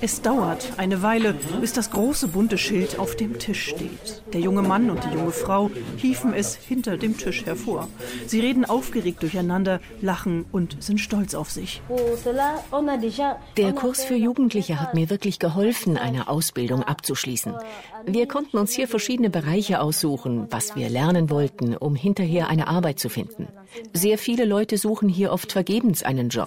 Es dauert eine Weile, bis das große bunte Schild auf dem Tisch steht. Der junge Mann und die junge Frau hieven es hinter dem Tisch hervor. Sie reden aufgeregt durcheinander, lachen und sind stolz auf sich. Der Kurs für Jugendliche hat mir wirklich geholfen, eine Ausbildung abzuschließen. Wir konnten uns hier verschiedene Bereiche aussuchen, was wir lernen wollten, um hinterher eine Arbeit zu finden. Sehr viele Leute suchen hier oft vergebens einen Job.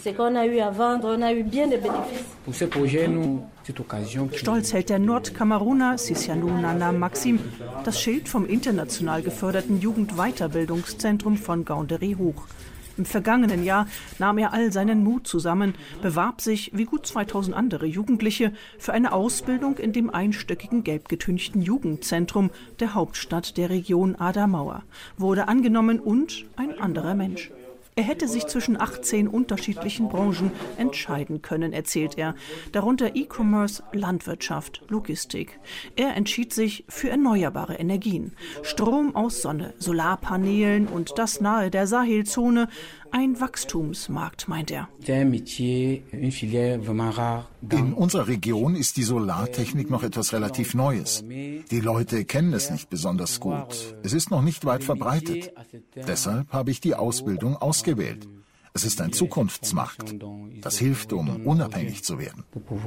Stolz hält der Nordkameruner Sisyanou Nana Maxim das Schild vom international geförderten Jugendweiterbildungszentrum von Gaoundéré hoch. Im vergangenen Jahr nahm er all seinen Mut zusammen, bewarb sich, wie gut 2000 andere Jugendliche, für eine Ausbildung in dem einstöckigen gelb getünchten Jugendzentrum der Hauptstadt der Region Adamawa, wurde angenommen und ein anderer Mensch. Er hätte sich zwischen 18 unterschiedlichen Branchen entscheiden können, erzählt er, darunter E-Commerce, Landwirtschaft, Logistik. Er entschied sich für erneuerbare Energien, Strom aus Sonne, Solarpanelen und das nahe der Sahelzone, ein Wachstumsmarkt, meint er. In unserer Region ist die Solartechnik noch etwas relativ Neues. Die Leute kennen es nicht besonders gut. Es ist noch nicht weit verbreitet. Deshalb habe ich die Ausbildung ausgewählt. Es ist ein Zukunftsmarkt. Das hilft, um unabhängig zu werden.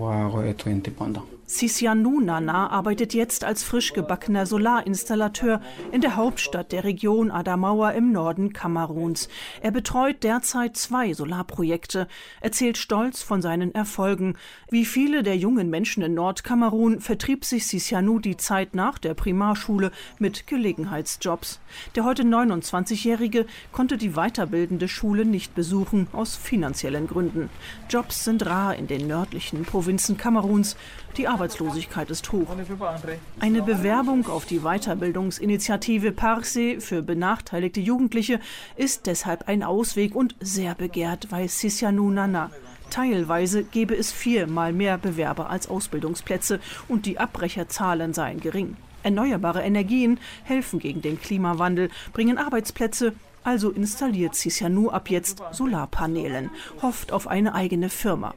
Sisyanou Nana arbeitet jetzt als frisch gebackener Solarinstallateur in der Hauptstadt der Region Adamawa im Norden Kameruns. Er betreut derzeit 2 Solarprojekte, erzählt stolz von seinen Erfolgen. Wie viele der jungen Menschen in Nordkamerun vertrieb sich Sisyanou die Zeit nach der Primarschule mit Gelegenheitsjobs. Der heute 29-Jährige konnte die weiterbildende Schule nicht besuchen, aus finanziellen Gründen. Jobs sind rar in den nördlichen Provinzen Kameruns. Die Arbeitslosigkeit ist hoch. Eine Bewerbung auf die Weiterbildungsinitiative Parse für benachteiligte Jugendliche ist deshalb ein Ausweg und sehr begehrt, weiß Sisyanou Nana. Teilweise gebe es 4-mal mehr Bewerber als Ausbildungsplätze und die Abbrecherzahlen seien gering. Erneuerbare Energien helfen gegen den Klimawandel, bringen Arbeitsplätze. Also installiert Sisyanou ab jetzt Solarpanelen, hofft auf eine eigene Firma.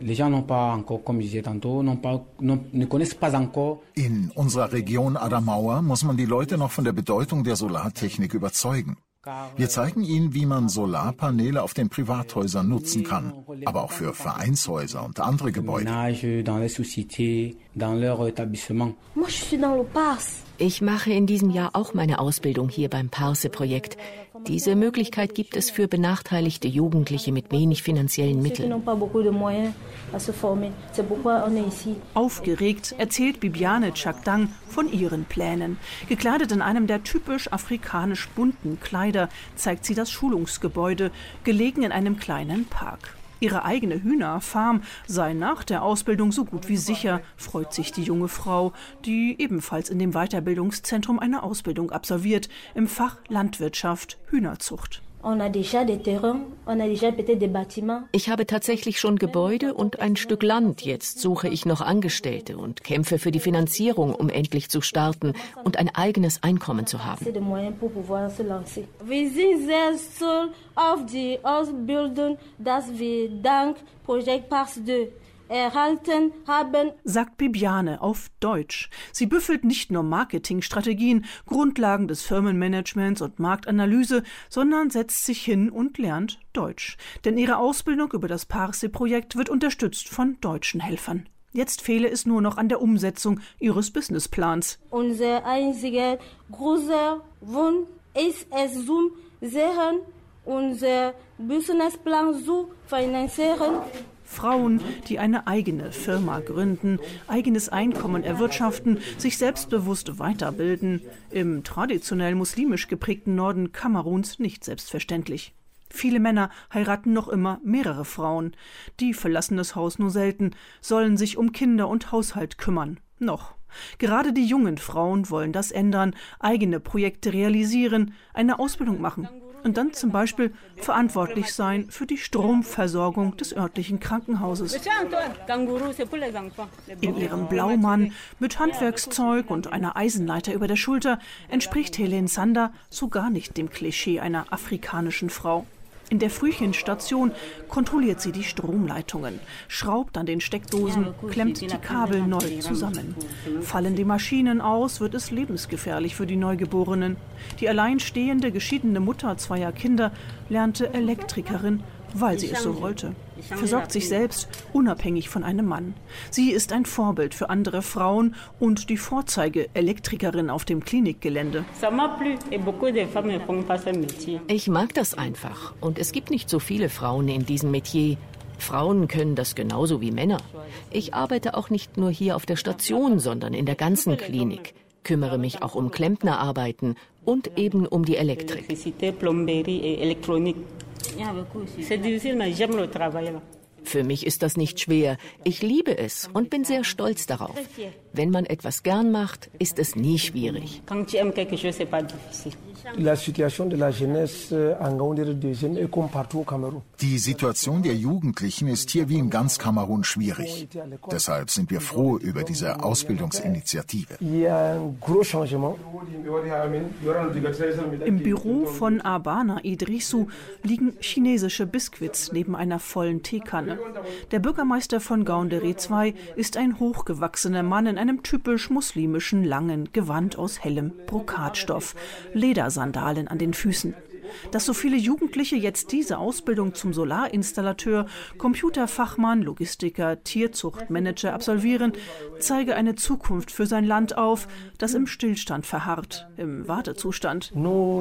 In unserer Region Adamawa muss man die Leute noch von der Bedeutung der Solartechnik überzeugen. Wir zeigen ihnen, wie man Solarpaneele auf den Privathäusern nutzen kann, aber auch für Vereinshäuser und andere Gebäude. Ich mache in diesem Jahr auch meine Ausbildung hier beim Parse-Projekt. Diese Möglichkeit gibt es für benachteiligte Jugendliche mit wenig finanziellen Mitteln. Aufgeregt erzählt Bibiane Chakdang von ihren Plänen. Gekleidet in einem der typisch afrikanisch bunten Kleider zeigt sie das Schulungsgebäude, gelegen in einem kleinen Park. Ihre eigene Hühnerfarm sei nach der Ausbildung so gut wie sicher, freut sich die junge Frau, die ebenfalls in dem Weiterbildungszentrum eine Ausbildung absolviert, im Fach Landwirtschaft, Hühnerzucht. Ich habe tatsächlich schon Gebäude und ein Stück Land. Jetzt suche ich noch Angestellte und kämpfe für die Finanzierung, um endlich zu starten und ein eigenes Einkommen zu haben. Wir sind sehr stolz auf die Ausbildung, dass wir dank Projekt Parse 2 erhalten haben, sagt Bibiane auf Deutsch. Sie büffelt nicht nur Marketingstrategien, Grundlagen des Firmenmanagements und Marktanalyse, sondern setzt sich hin und lernt Deutsch. Denn ihre Ausbildung über das Parse-Projekt wird unterstützt von deutschen Helfern. Jetzt fehle es nur noch an der Umsetzung ihres Businessplans. Unser einziger großer Wunsch ist es zu sehen, unser Businessplan zu finanzieren. Frauen, die eine eigene Firma gründen, eigenes Einkommen erwirtschaften, sich selbstbewusst weiterbilden. Im traditionell muslimisch geprägten Norden Kameruns nicht selbstverständlich. Viele Männer heiraten noch immer mehrere Frauen. Die verlassen das Haus nur selten, sollen sich um Kinder und Haushalt kümmern. Noch. Gerade die jungen Frauen wollen das ändern, eigene Projekte realisieren, eine Ausbildung machen. Und dann zum Beispiel verantwortlich sein für die Stromversorgung des örtlichen Krankenhauses. In ihrem Blaumann mit Handwerkszeug und einer Eisenleiter über der Schulter entspricht Helene Sander so gar nicht dem Klischee einer afrikanischen Frau. In der Frühchenstation kontrolliert sie die Stromleitungen, schraubt an den Steckdosen, klemmt die Kabel neu zusammen. Fallen die Maschinen aus, wird es lebensgefährlich für die Neugeborenen. Die alleinstehende, geschiedene Mutter zweier Kinder lernte Elektrikerin, weil sie es so wollte. Versorgt sich selbst, unabhängig von einem Mann. Sie ist ein Vorbild für andere Frauen und die Vorzeige-Elektrikerin auf dem Klinikgelände. Ich mag das einfach und es gibt nicht so viele Frauen in diesem Metier. Frauen können das genauso wie Männer. Ich arbeite auch nicht nur hier auf der Station, sondern in der ganzen Klinik. Kümmere mich auch um Klempnerarbeiten und eben um die Elektrik. Für mich ist das nicht schwer. Ich liebe es und bin sehr stolz darauf. Wenn man etwas gern macht, ist es nie schwierig. Die Situation der Jugendlichen ist hier wie in ganz Kamerun schwierig. Deshalb sind wir froh über diese Ausbildungsinitiative. Im Büro von Abana Idrissou liegen chinesische Biskuits neben einer vollen Teekanne. Der Bürgermeister von Gaoundéré II ist ein hochgewachsener Mann in einem typisch muslimischen langen Gewand aus hellem Brokatstoff, Ledersandalen an den Füßen. Dass so viele Jugendliche jetzt diese Ausbildung zum Solarinstallateur, Computerfachmann, Logistiker, Tierzuchtmanager absolvieren, zeige eine Zukunft für sein Land auf, das im Stillstand verharrt, im Wartezustand.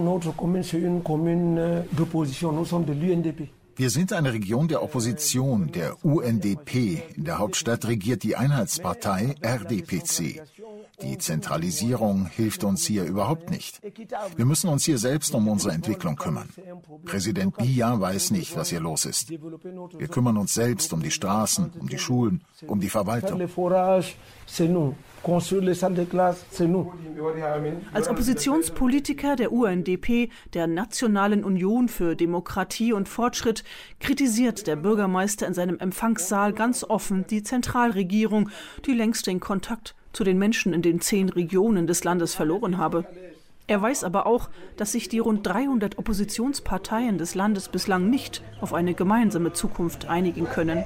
Wir sind eine Region der Opposition, der UNDP. In der Hauptstadt regiert die Einheitspartei RDPC. Die Zentralisierung hilft uns hier überhaupt nicht. Wir müssen uns hier selbst um unsere Entwicklung kümmern. Präsident Biya weiß nicht, was hier los ist. Wir kümmern uns selbst um die Straßen, um die Schulen, um die Verwaltung. Als Oppositionspolitiker der UNDP, der Nationalen Union für Demokratie und Fortschritt, kritisiert der Bürgermeister in seinem Empfangssaal ganz offen die Zentralregierung, die längst den Kontakt zu den Menschen in den 10 Regionen des Landes verloren habe. Er weiß aber auch, dass sich die rund 300 Oppositionsparteien des Landes bislang nicht auf eine gemeinsame Zukunft einigen können.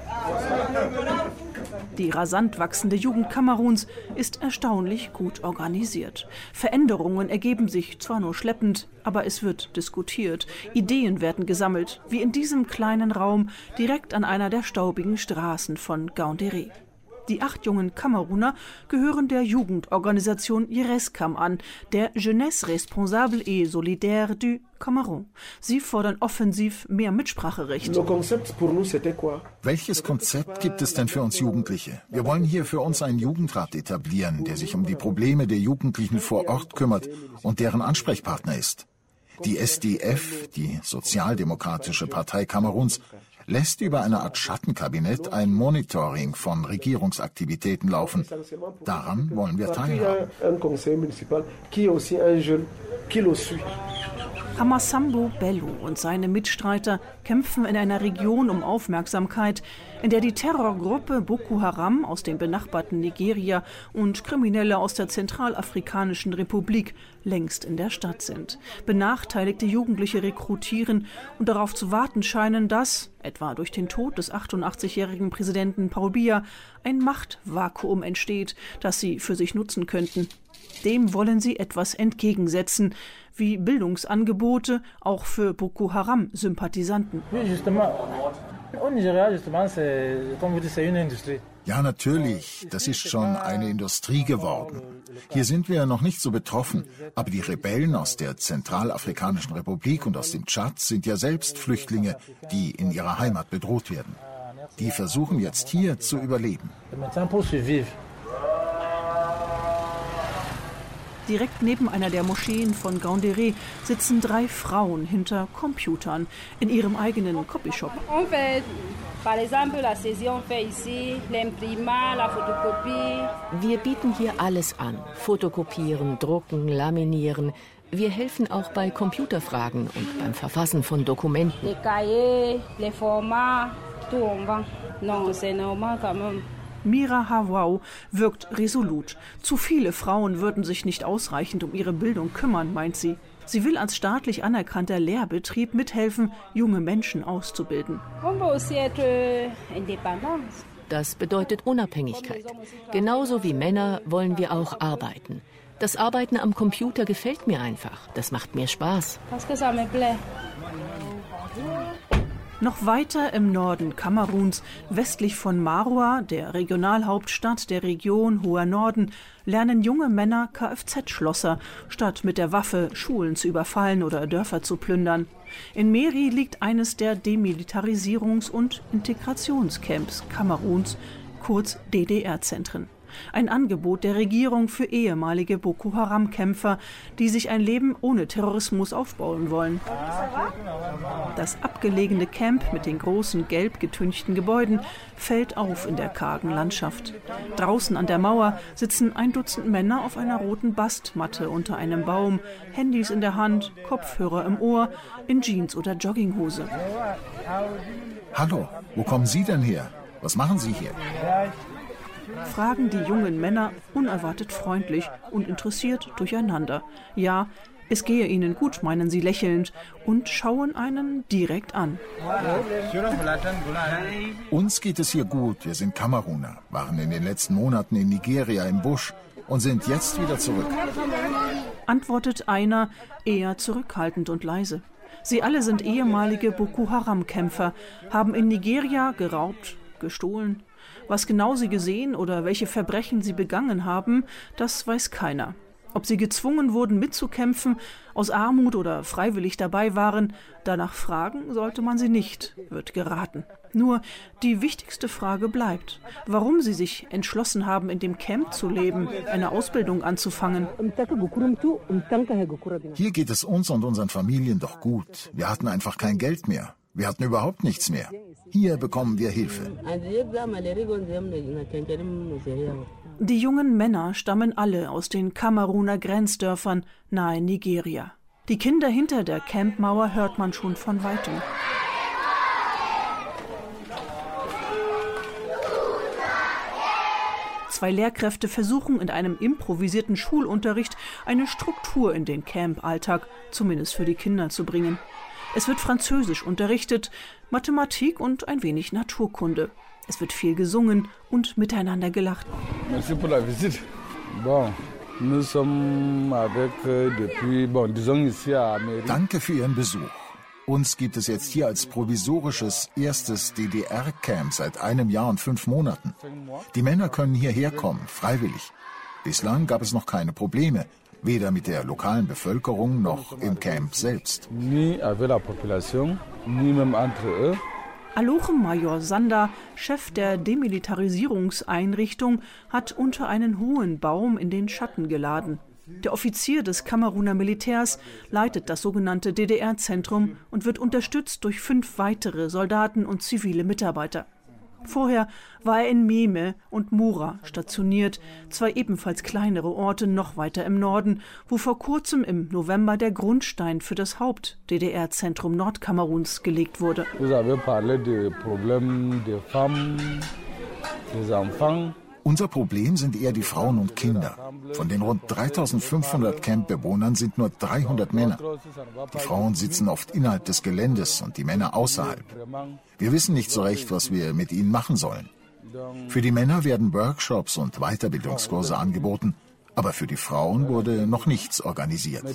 Die rasant wachsende Jugend Kameruns ist erstaunlich gut organisiert. Veränderungen ergeben sich zwar nur schleppend, aber es wird diskutiert. Ideen werden gesammelt, wie in diesem kleinen Raum direkt an einer der staubigen Straßen von Gaoundéré. Die 8 jungen Kameruner gehören der Jugendorganisation Yereskam an, der Jeunesse Responsable et Solidaire du Cameroun. Sie fordern offensiv mehr Mitspracherecht. Welches Konzept gibt es denn für uns Jugendliche? Wir wollen hier für uns einen Jugendrat etablieren, der sich um die Probleme der Jugendlichen vor Ort kümmert und deren Ansprechpartner ist. Die SDF, die Sozialdemokratische Partei Kameruns, lässt über eine Art Schattenkabinett ein Monitoring von Regierungsaktivitäten laufen. Daran wollen wir teilhaben. Amasambo Bello und seine Mitstreiter kämpfen in einer Region um Aufmerksamkeit, in der die Terrorgruppe Boko Haram aus dem benachbarten Nigeria und Kriminelle aus der Zentralafrikanischen Republik längst in der Stadt sind. Benachteiligte Jugendliche rekrutieren und darauf zu warten scheinen, dass, etwa durch den Tod des 88-jährigen Präsidenten Paul Biya, ein Machtvakuum entsteht, das sie für sich nutzen könnten. Dem wollen sie etwas entgegensetzen, wie Bildungsangebote auch für Boko Haram-Sympathisanten. Ja, natürlich, das ist schon eine Industrie geworden. Hier sind wir noch nicht so betroffen, aber die Rebellen aus der Zentralafrikanischen Republik und aus dem Tschad sind ja selbst Flüchtlinge, die in ihrer Heimat bedroht werden. Die versuchen jetzt hier zu überleben. Direkt neben einer der Moscheen von Gaoundéré sitzen 3 Frauen hinter Computern in ihrem eigenen Copyshop. Wir bieten hier alles an. Fotokopieren, drucken, laminieren. Wir helfen auch bei Computerfragen und beim Verfassen von Dokumenten. Mira Hawau wirkt resolut. Zu viele Frauen würden sich nicht ausreichend um ihre Bildung kümmern, meint sie. Sie will als staatlich anerkannter Lehrbetrieb mithelfen, junge Menschen auszubilden. Das bedeutet Unabhängigkeit. Genauso wie Männer wollen wir auch arbeiten. Das Arbeiten am Computer gefällt mir einfach. Das macht mir Spaß. Noch weiter im Norden Kameruns, westlich von Maroua, der Regionalhauptstadt der Region Hoher Norden, lernen junge Männer Kfz-Schlosser, statt mit der Waffe Schulen zu überfallen oder Dörfer zu plündern. In Meri liegt eines der Demilitarisierungs- und Integrationscamps Kameruns, kurz DDR-Zentren. Ein Angebot der Regierung für ehemalige Boko-Haram-Kämpfer, die sich ein Leben ohne Terrorismus aufbauen wollen. Das abgelegene Camp mit den großen gelb getünchten Gebäuden fällt auf in der kargen Landschaft. Draußen an der Mauer sitzen 1 Dutzend Männer auf einer roten Bastmatte unter einem Baum, Handys in der Hand, Kopfhörer im Ohr, in Jeans oder Jogginghose. Hallo, wo kommen Sie denn her? Was machen Sie hier? Fragen die jungen Männer unerwartet freundlich und interessiert durcheinander. Ja, es gehe ihnen gut, meinen sie lächelnd und schauen einen direkt an. Uns geht es hier gut, wir sind Kameruner, waren in den letzten Monaten in Nigeria im Busch und sind jetzt wieder zurück. Antwortet einer, eher zurückhaltend und leise. Sie alle sind ehemalige Boko-Haram-Kämpfer, haben in Nigeria geraubt, gestohlen. Was genau sie gesehen oder welche Verbrechen sie begangen haben, das weiß keiner. Ob sie gezwungen wurden mitzukämpfen, aus Armut oder freiwillig dabei waren, danach fragen sollte man sie nicht, wird geraten. Nur die wichtigste Frage bleibt, warum sie sich entschlossen haben, in dem Camp zu leben, eine Ausbildung anzufangen. Hier geht es uns und unseren Familien doch gut. Wir hatten einfach kein Geld mehr. Wir hatten überhaupt nichts mehr. Hier bekommen wir Hilfe. Die jungen Männer stammen alle aus den Kameruner Grenzdörfern nahe Nigeria. Die Kinder hinter der Campmauer hört man schon von weitem. Zwei Lehrkräfte versuchen in einem improvisierten Schulunterricht eine Struktur in den Campalltag, zumindest für die Kinder, zu bringen. Es wird Französisch unterrichtet, Mathematik und ein wenig Naturkunde. Es wird viel gesungen und miteinander gelacht. Merci pour la visite. Bon, nous sommes avec Danke für Ihren Besuch. Uns gibt es jetzt hier als provisorisches erstes DDR-Camp seit 1 Jahr und 5 Monaten. Die Männer können hierher kommen, freiwillig. Bislang gab es noch keine Probleme. Weder mit der lokalen Bevölkerung noch im Camp selbst. Alochem-Major Sander, Chef der Demilitarisierungseinrichtung, hat unter einen hohen Baum in den Schatten geladen. Der Offizier des Kameruner Militärs leitet das sogenannte DDR-Zentrum und wird unterstützt durch 5 weitere Soldaten und zivile Mitarbeiter. Vorher war er in Meme und Mura stationiert, 2 ebenfalls kleinere Orte noch weiter im Norden, wo vor kurzem im November der Grundstein für das Haupt-DDR-Zentrum Nordkameruns gelegt wurde. Unser Problem sind eher die Frauen und Kinder. Von den rund 3500 Campbewohnern sind nur 300 Männer. Die Frauen sitzen oft innerhalb des Geländes und die Männer außerhalb. Wir wissen nicht so recht, was wir mit ihnen machen sollen. Für die Männer werden Workshops und Weiterbildungskurse angeboten, aber für die Frauen wurde noch nichts organisiert.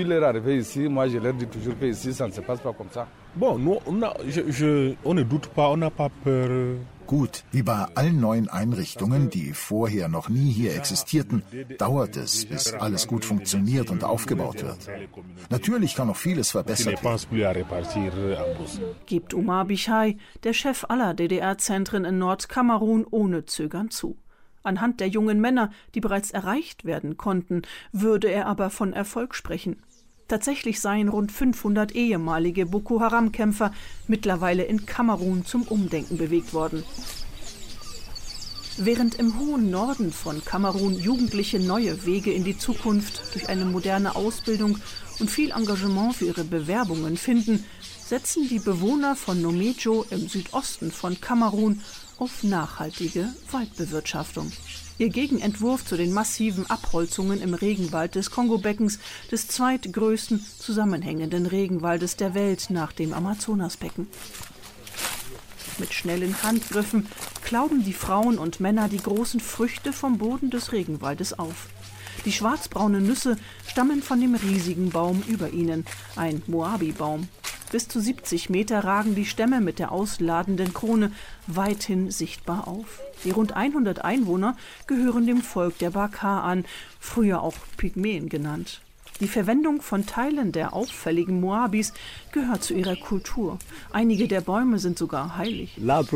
Gut, wie bei allen neuen Einrichtungen, die vorher noch nie hier existierten, dauert es, bis alles gut funktioniert und aufgebaut wird. Natürlich kann noch vieles verbessert werden. Gibt Omar Bichai, der Chef aller DDR-Zentren in Nordkamerun, ohne Zögern zu. Anhand der jungen Männer, die bereits erreicht werden konnten, würde er aber von Erfolg sprechen. Tatsächlich seien rund 500 ehemalige Boko-Haram-Kämpfer mittlerweile in Kamerun zum Umdenken bewegt worden. Während im hohen Norden von Kamerun Jugendliche neue Wege in die Zukunft durch eine moderne Ausbildung und viel Engagement für ihre Bewerbungen finden, setzen die Bewohner von Nomejo im Südosten von Kamerun auf nachhaltige Waldbewirtschaftung. Ihr Gegenentwurf zu den massiven Abholzungen im Regenwald des Kongobeckens, des zweitgrößten zusammenhängenden Regenwaldes der Welt nach dem Amazonasbecken. Mit schnellen Handgriffen klauben die Frauen und Männer die großen Früchte vom Boden des Regenwaldes auf. Die schwarzbraunen Nüsse stammen von dem riesigen Baum über ihnen, ein Moabi-Baum. Bis zu 70 Meter ragen die Stämme mit der ausladenden Krone weithin sichtbar auf. Die rund 100 Einwohner gehören dem Volk der Baka an, früher auch Pygmäen genannt. Die Verwendung von Teilen der auffälligen Moabis gehört zu ihrer Kultur. Einige der Bäume sind sogar heilig.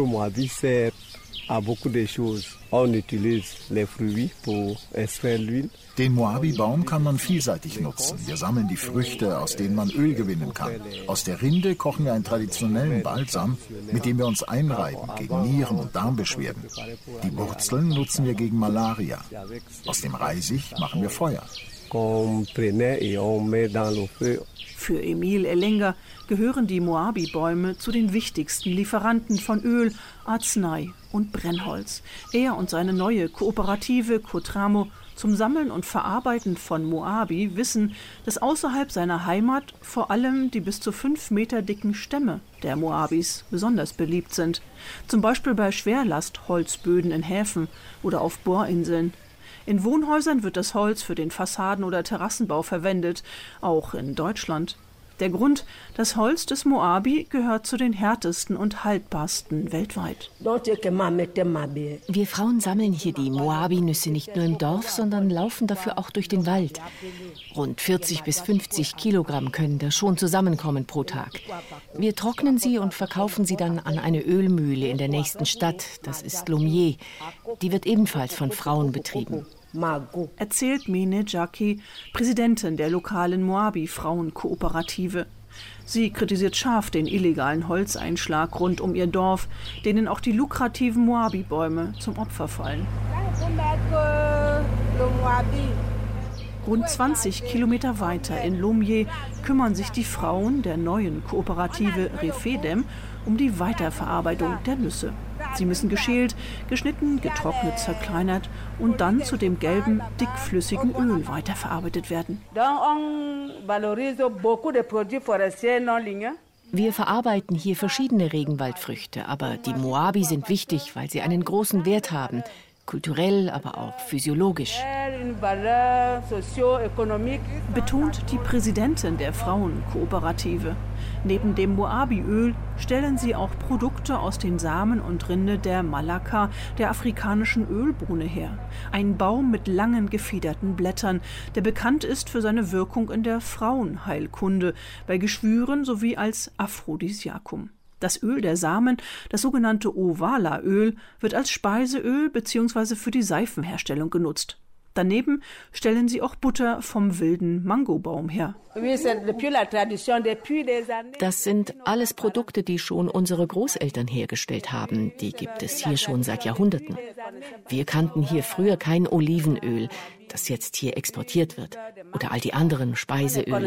Den Moabi-Baum kann man vielseitig nutzen. Wir sammeln die Früchte, aus denen man Öl gewinnen kann. Aus der Rinde kochen wir einen traditionellen Balsam, mit dem wir uns einreiben gegen Nieren- und Darmbeschwerden. Die Wurzeln nutzen wir gegen Malaria. Aus dem Reisig machen wir Feuer. Für Emil Ellenga gehören die Moabi-Bäume zu den wichtigsten Lieferanten von Öl, Arznei und Brennholz. Er und seine neue Kooperative Cotramo zum Sammeln und Verarbeiten von Moabi wissen, dass außerhalb seiner Heimat vor allem die bis zu 5 Meter dicken Stämme der Moabis besonders beliebt sind. Zum Beispiel bei Schwerlastholzböden in Häfen oder auf Bohrinseln. In Wohnhäusern wird das Holz für den Fassaden- oder Terrassenbau verwendet, auch in Deutschland. Der Grund: das Holz des Moabi gehört zu den härtesten und haltbarsten weltweit. Wir Frauen sammeln hier die Moabi-Nüsse nicht nur im Dorf, sondern laufen dafür auch durch den Wald. Rund 40 bis 50 Kilogramm können da schon zusammenkommen pro Tag. Wir trocknen sie und verkaufen sie dann an eine Ölmühle in der nächsten Stadt, das ist Lomé. Die wird ebenfalls von Frauen betrieben. Erzählt Mene Jackie, Präsidentin der lokalen Moabi-Frauenkooperative. Sie kritisiert scharf den illegalen Holzeinschlag rund um ihr Dorf, denen auch die lukrativen Moabi-Bäume zum Opfer fallen. Rund 20 Kilometer weiter in Lomé kümmern sich die Frauen der neuen Kooperative Refedem um die Weiterverarbeitung der Nüsse. Sie müssen geschält, geschnitten, getrocknet, zerkleinert und dann zu dem gelben, dickflüssigen Öl weiterverarbeitet werden. Wir verarbeiten hier verschiedene Regenwaldfrüchte, aber die Moabi sind wichtig, weil sie einen großen Wert haben. Kulturell, aber auch physiologisch. Betont die Präsidentin der Frauenkooperative. Neben dem Moabi-Öl stellen sie auch Produkte aus den Samen und Rinde der Malaka, der afrikanischen Ölbohne, her. Ein Baum mit langen, gefiederten Blättern, der bekannt ist für seine Wirkung in der Frauenheilkunde, bei Geschwüren sowie als Aphrodisiakum. Das Öl der Samen, das sogenannte Ovala-Öl, wird als Speiseöl bzw. für die Seifenherstellung genutzt. Daneben stellen sie auch Butter vom wilden Mangobaum her. Das sind alles Produkte, die schon unsere Großeltern hergestellt haben. Die gibt es hier schon seit Jahrhunderten. Wir kannten hier früher kein Olivenöl, das jetzt hier exportiert wird. Oder all die anderen Speiseöle.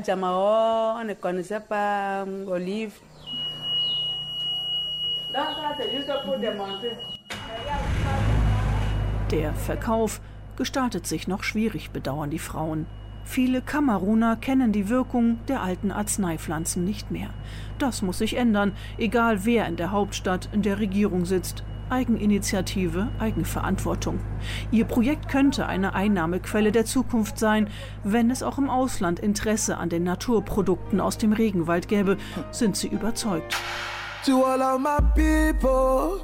Der Verkauf gestaltet sich noch schwierig, bedauern die Frauen. Viele Kameruner kennen die Wirkung der alten Arzneipflanzen nicht mehr. Das muss sich ändern, egal wer in der Hauptstadt in der Regierung sitzt. Eigeninitiative, Eigenverantwortung. Ihr Projekt könnte eine Einnahmequelle der Zukunft sein, wenn es auch im Ausland Interesse an den Naturprodukten aus dem Regenwald gäbe, sind sie überzeugt. To all of my people,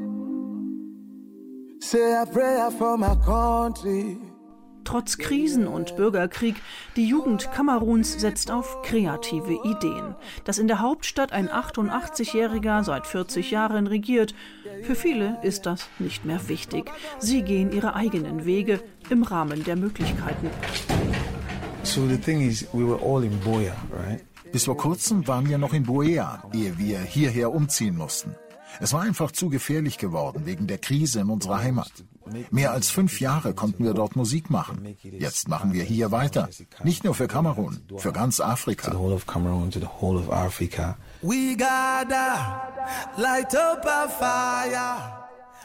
say a prayer for my country. Trotz Krisen und Bürgerkrieg, die Jugend Kameruns setzt auf kreative Ideen. Dass in der Hauptstadt ein 88-Jähriger seit 40 Jahren regiert, für viele ist das nicht mehr wichtig. Sie gehen ihre eigenen Wege im Rahmen der Möglichkeiten. So the thing is, we were all in Buea, right? Bis vor kurzem waren wir noch in Buea, ehe wir hierher umziehen mussten. Es war einfach zu gefährlich geworden wegen der Krise in unserer Heimat. Mehr als 5 Jahre konnten wir dort Musik machen. Jetzt machen wir hier weiter. Nicht nur für Kamerun, für ganz Afrika. We gotta light up a fire.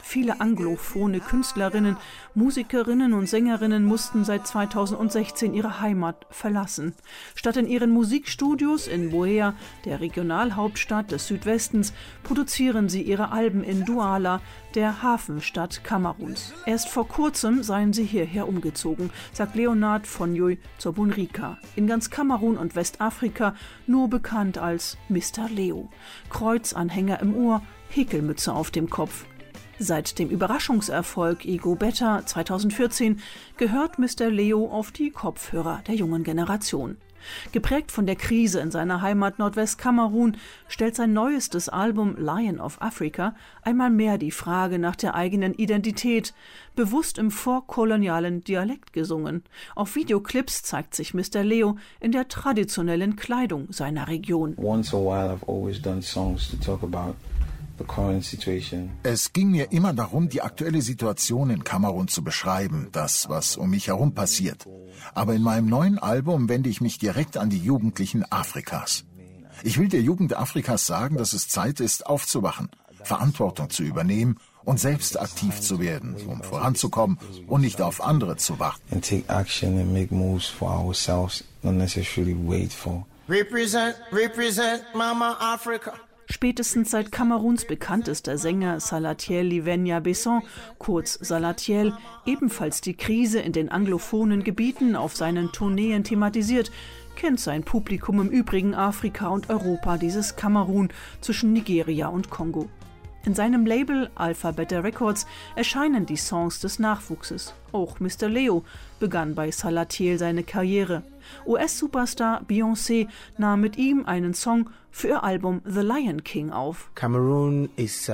Viele anglophone Künstlerinnen, Musikerinnen und Sängerinnen mussten seit 2016 ihre Heimat verlassen. Statt in ihren Musikstudios in Buea, der Regionalhauptstadt des Südwestens, produzieren sie ihre Alben in Douala, der Hafenstadt Kameruns. Erst vor kurzem seien sie hierher umgezogen, sagt Leonard Fonyoy Zobunrika. In ganz Kamerun und Westafrika nur bekannt als Mr. Leo. Kreuzanhänger im Ohr, Häkelmütze auf dem Kopf. Seit dem Überraschungserfolg Ego Better 2014 gehört Mr. Leo auf die Kopfhörer der jungen Generation. Geprägt von der Krise in seiner Heimat Nordwestkamerun stellt sein neuestes Album Lion of Africa einmal mehr die Frage nach der eigenen Identität, bewusst im vorkolonialen Dialekt gesungen. Auf Videoclips zeigt sich Mr. Leo in der traditionellen Kleidung seiner Region. Once a while I've always done songs to talk about the current situation. Es ging mir immer darum, die aktuelle Situation in Kamerun zu beschreiben, das, was um mich herum passiert. Aber in meinem neuen Album wende ich mich direkt an die Jugendlichen Afrikas. Ich will der Jugend Afrikas sagen, dass es Zeit ist, aufzuwachen, Verantwortung zu übernehmen und selbst aktiv zu werden, um voranzukommen und nicht auf andere zu warten. And take action and make moves for ourselves, not necessarily wait for. Represent Mama Africa. Spätestens seit Kameruns bekanntester Sänger Salatiel Livenya Besson, kurz Salatiel, ebenfalls die Krise in den anglophonen Gebieten auf seinen Tourneen thematisiert, kennt sein Publikum im übrigen Afrika und Europa dieses Kamerun zwischen Nigeria und Kongo. In seinem Label Alphabet Records erscheinen die Songs des Nachwuchses. Auch Mr. Leo begann bei Salatiel seine Karriere. US-Superstar Beyoncé nahm mit ihm einen Song für ihr Album The Lion King auf. Kameruns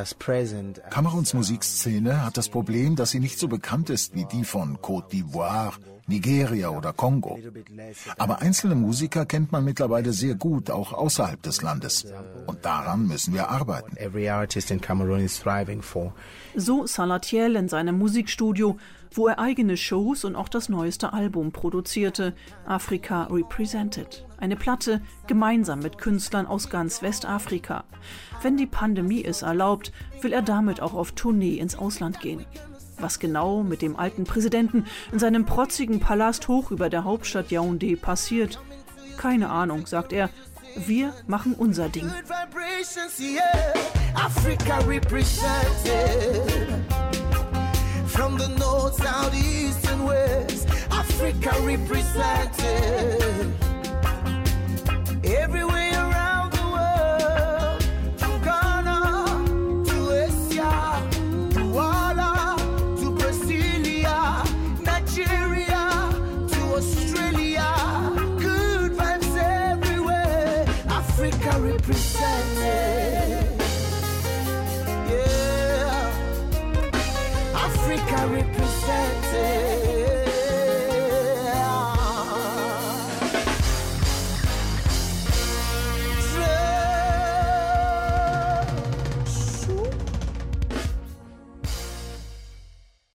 Musikszene hat das Problem, dass sie nicht so bekannt ist wie die von Côte d'Ivoire, Nigeria oder Kongo. Aber einzelne Musiker kennt man mittlerweile sehr gut, auch außerhalb des Landes. Und daran müssen wir arbeiten. So Salatiel in seinem Musikstudio, wo er eigene Shows und auch das neueste Album produzierte, Africa Represented. Eine Platte gemeinsam mit Künstlern aus ganz Westafrika. Wenn die Pandemie es erlaubt, will er damit auch auf Tournee ins Ausland gehen. Was genau mit dem alten Präsidenten in seinem protzigen Palast hoch über der Hauptstadt Yaoundé passiert? Keine Ahnung, sagt er. Wir machen unser Ding. Africa represented. From the north, south, east and west, Africa represented. Everywhere around the world, from Ghana to Asia, Douala to Brasilia, Nigeria to Australia, good vibes everywhere, Africa represented. Yeah, Africa represented.